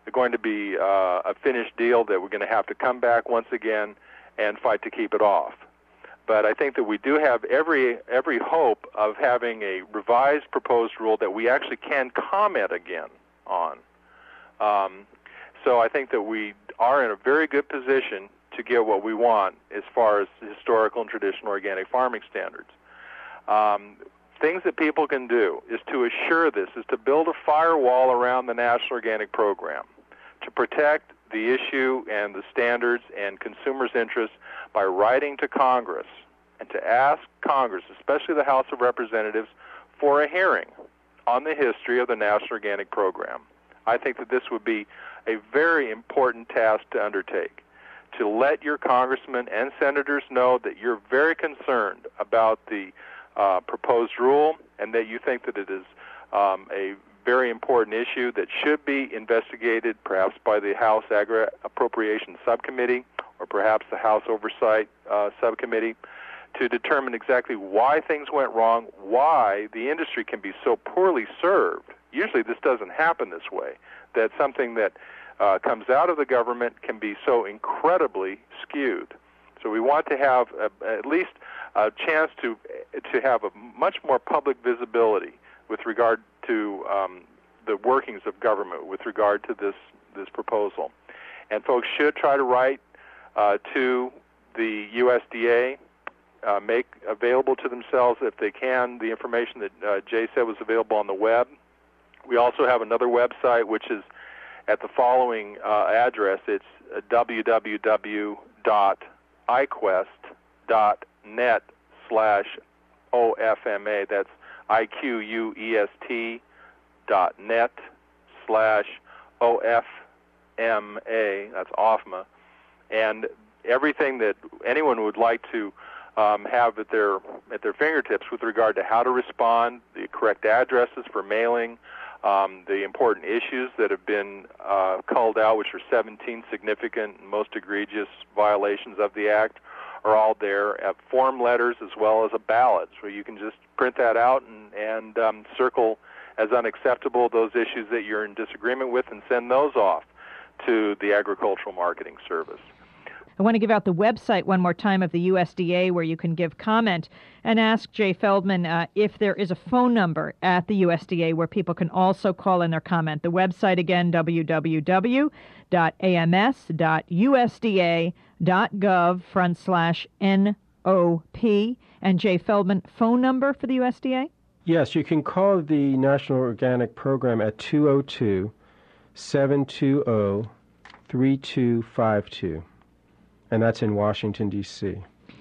C: going to be uh, a finished deal that we're going to have to come back once again and fight to keep it off. But I think that we do have every every hope of having a revised proposed rule that we actually can comment again on. Um, so I think that we are in a very good position to get what we want as far as historical and traditional organic farming standards. Um, things that people can do is to assure this, is to build a firewall around the National Organic Program to protect the issue and the standards and consumers' interests by writing to Congress and to ask Congress, especially the House of Representatives, for a hearing on the history of the National Organic Program. I think that this would be a very important task to undertake, to let your congressmen and senators know that you're very concerned about the uh, proposed rule and that you think that it is um, a very important issue that should be investigated perhaps by the House Agri Appropriations Subcommittee or perhaps the House Oversight uh, Subcommittee to determine exactly why things went wrong, why the industry can be so poorly served. Usually this doesn't happen this way, that something that uh, comes out of the government can be so incredibly skewed. So we want to have a, at least a chance to to have a much more public visibility with regard to um, the workings of government with regard to this, this proposal. And folks should try to write uh, to the U S D A, uh, make available to themselves, if they can, the information that uh, Jay said was available on the web. We also have another website, which is at the following uh, address. It's w w w dot i quest dot net slash O F M A. That's I Q U E S T dot net slash O F M A. That's O F M A. And everything that anyone would like to um, have at their at their fingertips with regard to how to respond, the correct addresses for mailing, um, the important issues that have been uh, culled out, which are seventeen significant and most egregious violations of the Act, are all there. At form letters as well as a ballot, so you can just print that out and, and um, circle as unacceptable those issues that you're in disagreement with and send those off to the Agricultural Marketing Service.
A: I want to give out the website one more time of the U S D A where you can give comment and ask Jay Feldman uh, if there is a phone number at the U S D A where people can also call in their comment. The website again, w w w dot a m s dot u s d a dot gov front slash N O P. And Jay Feldman, phone number for the U S D A?
B: Yes, you can call the National Organic Program at two oh two, seven two zero, three two five two. And that's in Washington, D C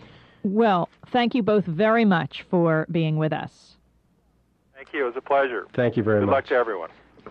A: Well, thank you both very much for being with us.
C: Thank you. It was a pleasure.
B: Thank you very
C: Good
B: much.
C: Good luck to everyone.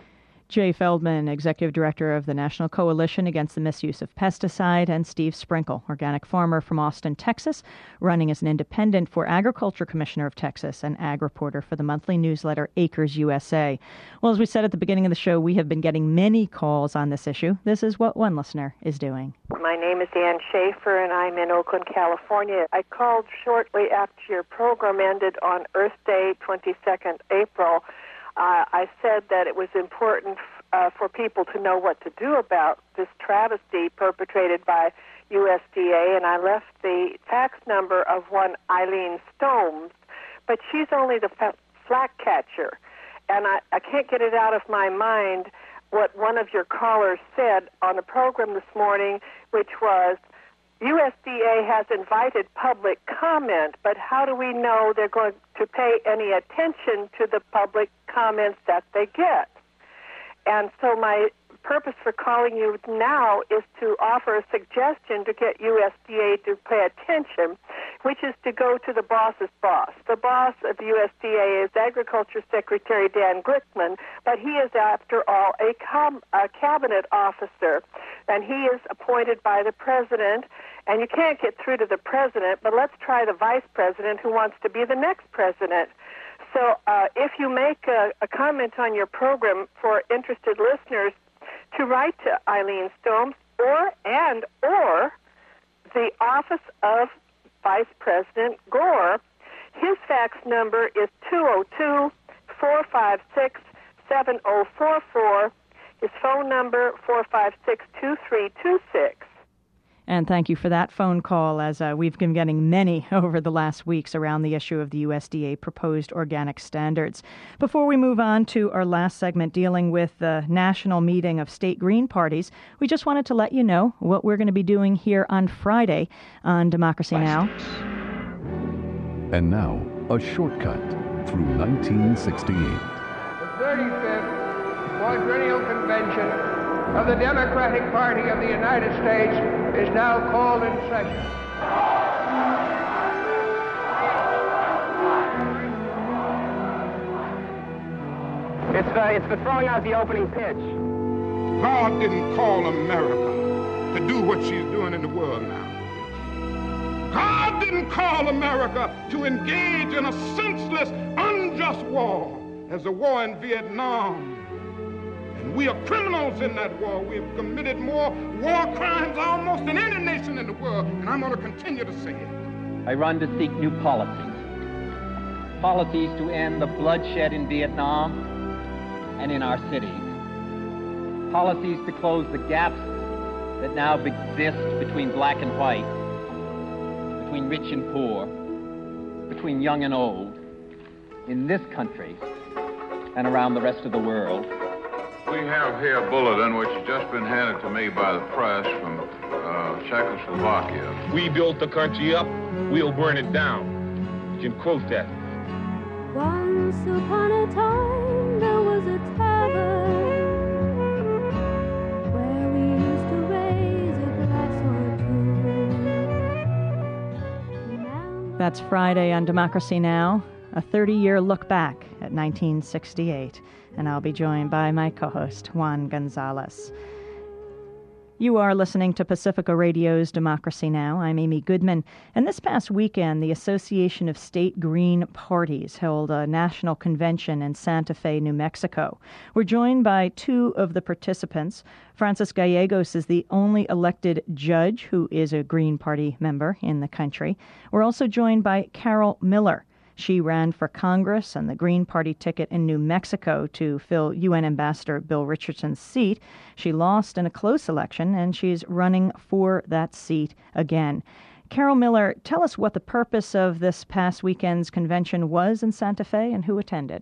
A: Jay Feldman, Executive Director of the National Coalition Against the Misuse of Pesticide, and Steve Sprinkle, organic farmer from Austin, Texas, running as an independent for Agriculture Commissioner of Texas and ag reporter for the monthly newsletter Acres U S A. Well, as we said at the beginning of the show, we have been getting many calls on this issue. This is what one listener is doing.
D: My name is Ann Schaefer, and I'm in Oakland, California. I called shortly after your program ended on Earth Day, twenty-second April. Uh, I said that it was important uh, for people to know what to do about this travesty perpetrated by U S D A, and I left the fax number of one Eileen Stomes, but she's only the f- flack catcher, and I, I can't get it out of my mind what one of your callers said on the program this morning, which was, U S D A has invited public comment, but how do we know they're going to pay any attention to the public comments that they get? And so my purpose for calling you now is to offer a suggestion to get U S D A to pay attention, which is to go to the boss's boss. The boss of U S D A is Agriculture Secretary Dan Glickman, but he is, after all, a, com- a cabinet officer, and he is appointed by the president. And you can't get through to the president, but let's try the vice president who wants to be the next president. So uh, if you make a, a comment on your program for interested listeners, to write to Eileen Stomes or and or the office of Vice President Gore. His fax number is two oh two, four five six, seven oh four four. His phone number, four five six, two three two six.
A: And thank you for that phone call, as uh, we've been getting many over the last weeks around the issue of the U S D A proposed organic standards. Before we move on to our last segment dealing with the national meeting of state green parties, we just wanted to let you know what we're going to be doing here on Friday on Democracy Now!
E: And now, a shortcut through nineteen sixty-eight.
F: The thirty-fifth Quadrennial Convention of the Democratic Party of the United States is now called in session.
G: It's the, it's the throwing out the opening pitch.
H: God didn't call America to do what she's doing in the world now. God didn't call America to engage in a senseless, unjust war as the war in Vietnam. We are criminals in that war. We've committed more war crimes almost than any nation in the world, and I'm going to continue to say it.
I: I run to seek new policies. Policies to end the bloodshed in Vietnam and in our cities. Policies to close the gaps that now exist between black and white, between rich and poor, between young and old, in this country and around the rest of the world.
J: We have here a bulletin which has just been handed to me by the press from uh, Czechoslovakia.
K: We built the country up, we'll burn it down. You can quote that.
L: Once upon a time there was a tavern where we used to raise a glass or two.
A: That's Friday on Democracy Now!, a thirty-year look back at nineteen sixty-eight. And I'll be joined by my co-host, Juan Gonzalez. You are listening to Pacifica Radio's Democracy Now! I'm Amy Goodman. And this past weekend, the Association of State Green Parties held a national convention in Santa Fe, New Mexico. We're joined by two of the participants. Francis Gallegos is the only elected judge who is a Green Party member in the country. We're also joined by Carol Miller. She ran for Congress and the Green Party ticket in New Mexico to fill U N Ambassador Bill Richardson's seat. She lost in a close election, and she's running for that seat again. Carol Miller, tell us what the purpose of this past weekend's convention was in Santa Fe and who attended.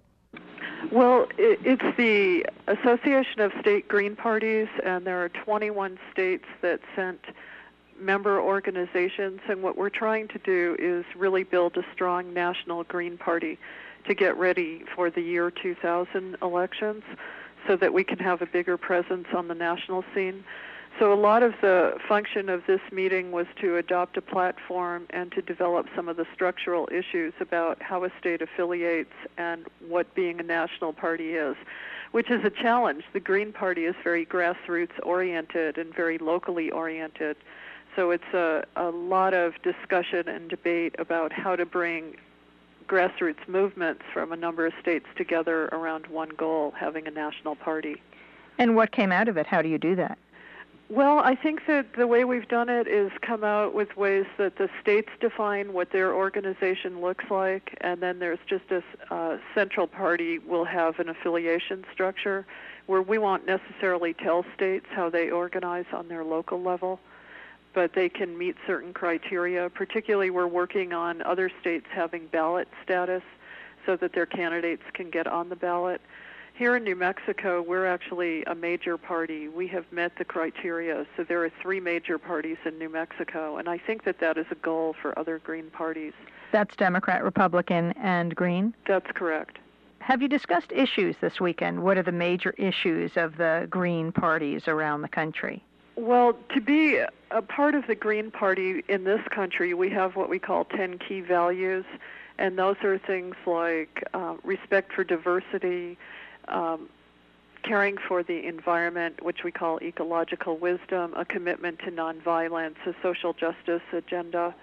M: Well, it's the Association of State Green Parties, and there are twenty-one states that sent member organizations, and what we're trying to do is really build a strong national Green Party to get ready for the year two thousand elections so that we can have a bigger presence on the national scene. So a lot of the function of this meeting was to adopt a platform and to develop some of the structural issues about how a state affiliates and what being a national party is, which is a challenge. The Green Party is very grassroots oriented and very locally oriented. So it's a, a lot of discussion and debate about how to bring grassroots movements from a number of states together around one goal, having a national party.
A: And what came out of it? How do you do that?
M: Well, I think that the way we've done it is come out with ways that the states define what their organization looks like, and then there's just a uh, central party will have an affiliation structure where we won't necessarily tell states how they organize on their local level, but they can meet certain criteria. Particularly, we're working on other states having ballot status so that their candidates can get on the ballot. Here in New Mexico, we're actually a major party. We have met the criteria, so there are three major parties in New Mexico, and I think that that is a goal for other Green parties.
A: That's Democrat, Republican, and Green?
M: That's correct.
A: Have you discussed issues this weekend? What are the major issues of the Green parties around the country?
M: Well, to be a part of the Green Party in this country, we have what we call ten key values, and those are things like uh, respect for diversity, um, caring for the environment, which we call ecological wisdom, a commitment to nonviolence, a social justice agenda.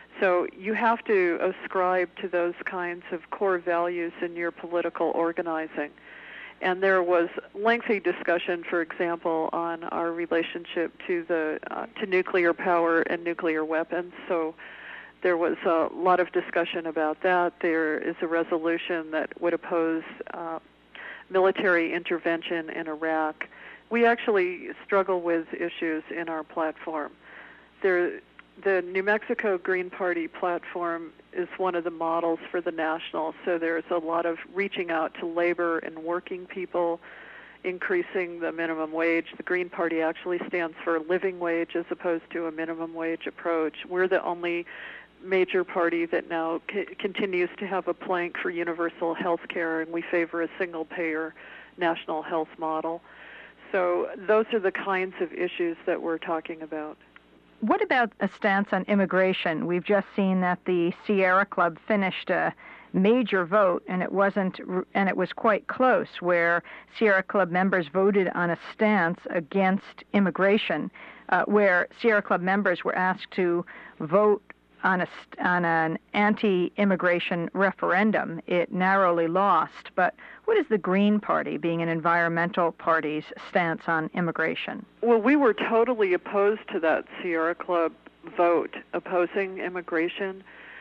M: So you have to ascribe to those kinds of core values in your political organizing. And there was lengthy discussion, for example, on our relationship to the uh, to nuclear power and nuclear weapons. So there was a lot of discussion about that. There is a resolution that would oppose uh, military intervention in Iraq. we actually struggle with issues in our platform. There, the New Mexico Green Party platform is one of the models for the national, so there's a lot of reaching out to labor and working people, increasing the minimum wage. The Green Party actually stands for a living wage as opposed to a minimum wage approach. We're the only major party that now c- continues to have a plank for universal health care, and we favor a single-payer national health model. So those are the kinds of issues that we're talking about.
A: What about a stance on immigration? We've just seen that the Sierra Club finished a major vote, and it wasn't, and it was quite close, where Sierra Club members voted on a stance against immigration, uh, where Sierra Club members were asked to vote on a on an anti-immigration referendum. It narrowly lost. But what is the Green Party, being an environmental party's stance on immigration?
M: Well, we were totally opposed to that Sierra Club vote opposing immigration.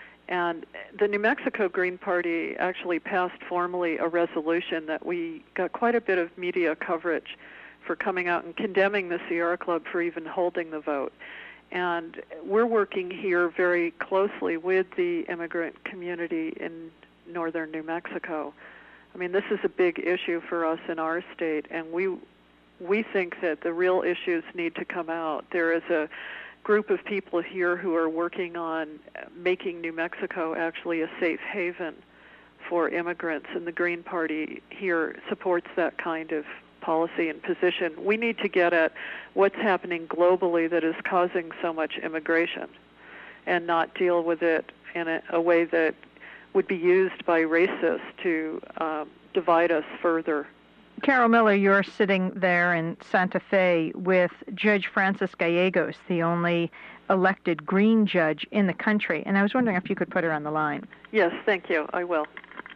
M: And the New Mexico Green Party actually passed formally a resolution that we got quite a bit of media coverage for coming out and condemning the Sierra Club for even holding the vote. And we're working here very closely with the immigrant community in northern New Mexico. I mean, this is a big issue for us in our state, and we we think that the real issues need to come out. There is a group of people here who are working on making New Mexico actually a safe haven for immigrants, and the Green Party here supports that kind of policy and position. We need to get at what's happening globally that is causing so much immigration and not deal with it in a, a way that would be used by racists to um, divide us further.
A: Carol Miller, you're sitting there in Santa Fe with Judge Frances Gallegos, the only elected Green judge in the country, and I was wondering if you could put her on the line.
M: Yes, thank you. I will.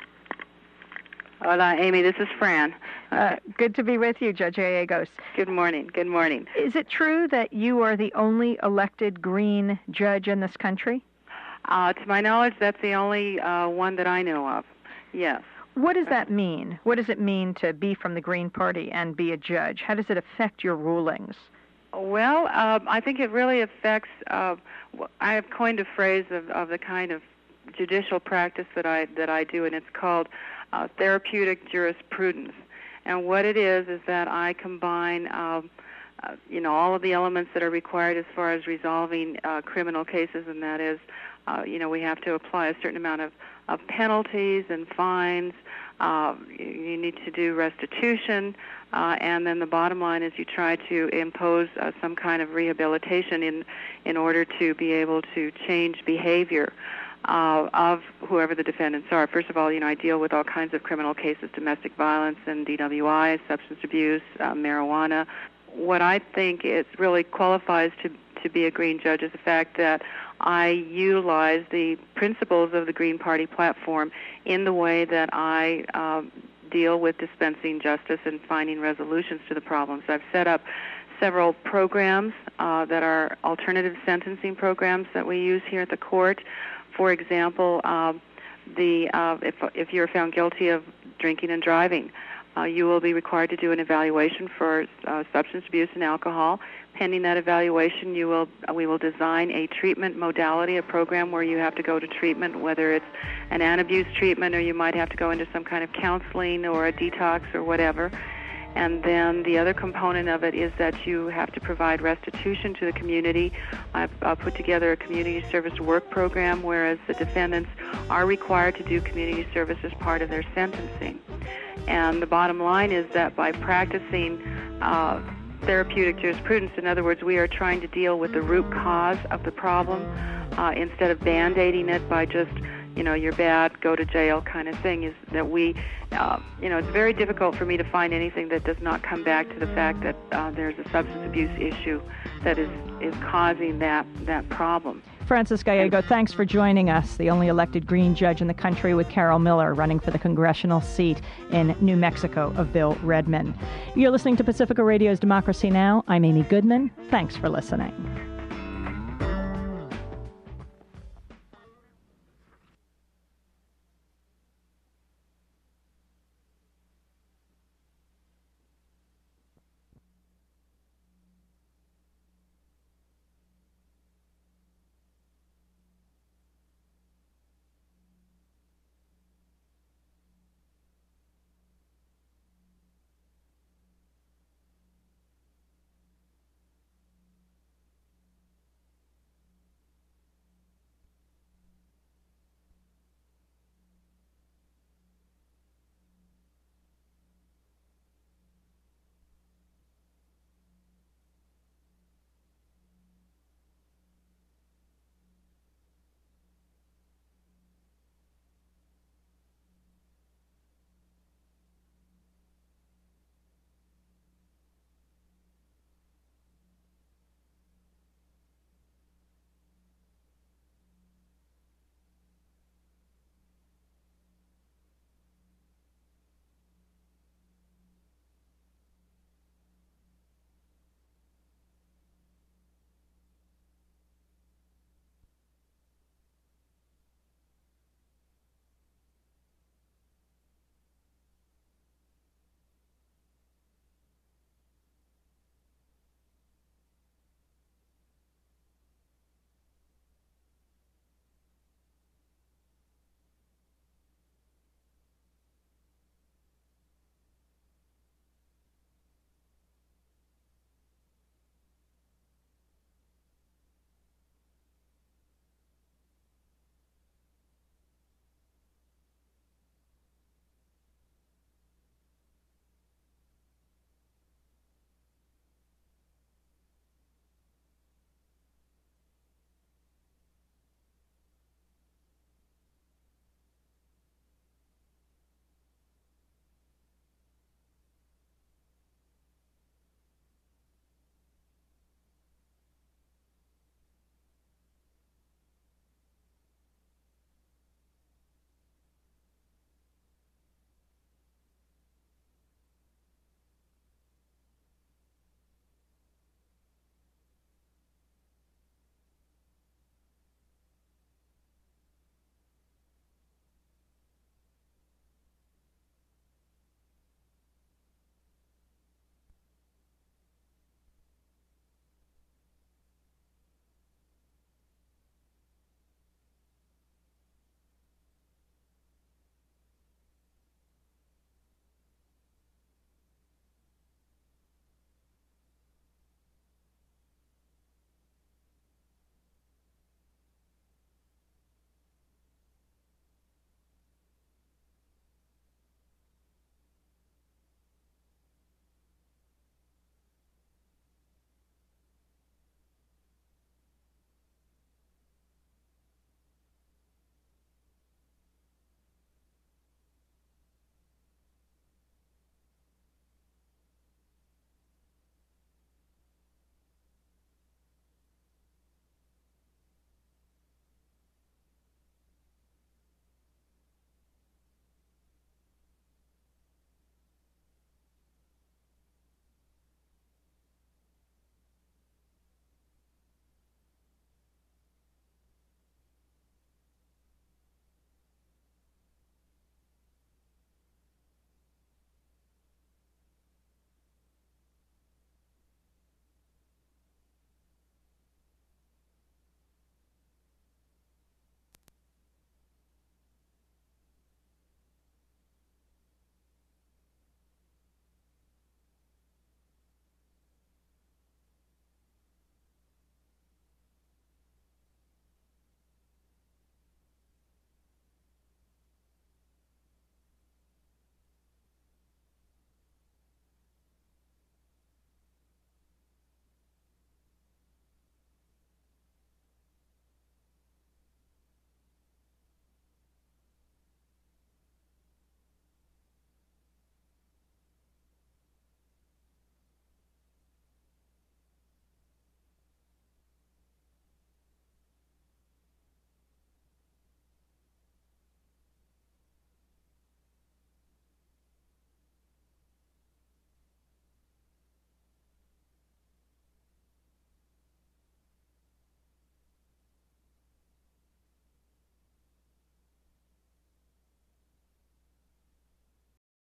N: Hola, Amy. This is Fran.
A: Uh, good to be with you, Judge Gallegos.
N: Good morning. Good morning.
A: Is it true that you are the only elected Green judge in this country?
N: Uh, to my knowledge, that's the only uh, one that I know of. Yes.
A: What does that mean? What does it mean to be from the Green Party and be a judge? How does it affect your rulings?
N: Well, uh, I think it really affects, uh, I have coined a phrase of, of the kind of judicial practice that I that I do, and it's called uh, therapeutic jurisprudence. And what it is is that I combine, uh, uh, you know, all of the elements that are required as far as resolving uh, criminal cases, and that is, uh, you know, we have to apply a certain amount of, of penalties and fines. Uh, you, you need to do restitution, uh, and then the bottom line is you try to impose uh, some kind of rehabilitation in in order to be able to change behavior Uh, of whoever the defendants are. First of all, you know, I deal with all kinds of criminal cases, domestic violence and D W I, substance abuse, uh, marijuana. What I think it really qualifies to to be a Green judge is the fact that I utilize the principles of the Green Party platform in the way that I um, deal with dispensing justice and finding resolutions to the problems. I've set up several programs uh, that are alternative sentencing programs that we use here at the court. For example, uh, the uh, if if you're found guilty of drinking and driving, uh, you will be required to do an evaluation for uh, substance abuse and alcohol. Pending that evaluation, you will we will design a treatment modality, a program where you have to go to treatment, whether it's an anti-abuse treatment or you might have to go into some kind of counseling or a detox or whatever. And then the other component of it is that you have to provide restitution to the community. I've uh, put together a community service work program, whereas the defendants are required to do community service as part of their sentencing. And the bottom line is that by practicing uh, therapeutic jurisprudence, in other words, we are trying to deal with the root cause of the problem uh, instead of band-aiding it by just, you know, you're bad, go to jail kind of thing, is that we, uh, you know, it's very difficult for me to find anything that does not come back to the fact that uh, there's a substance abuse issue that is, is causing that, that problem.
A: Frances Gallego, thanks for joining us, the only elected Green judge in the country, with Carol Miller running for the congressional seat in New Mexico of Bill Redmond. You're listening to Pacifica Radio's Democracy Now! I'm Amy Goodman. Thanks for listening.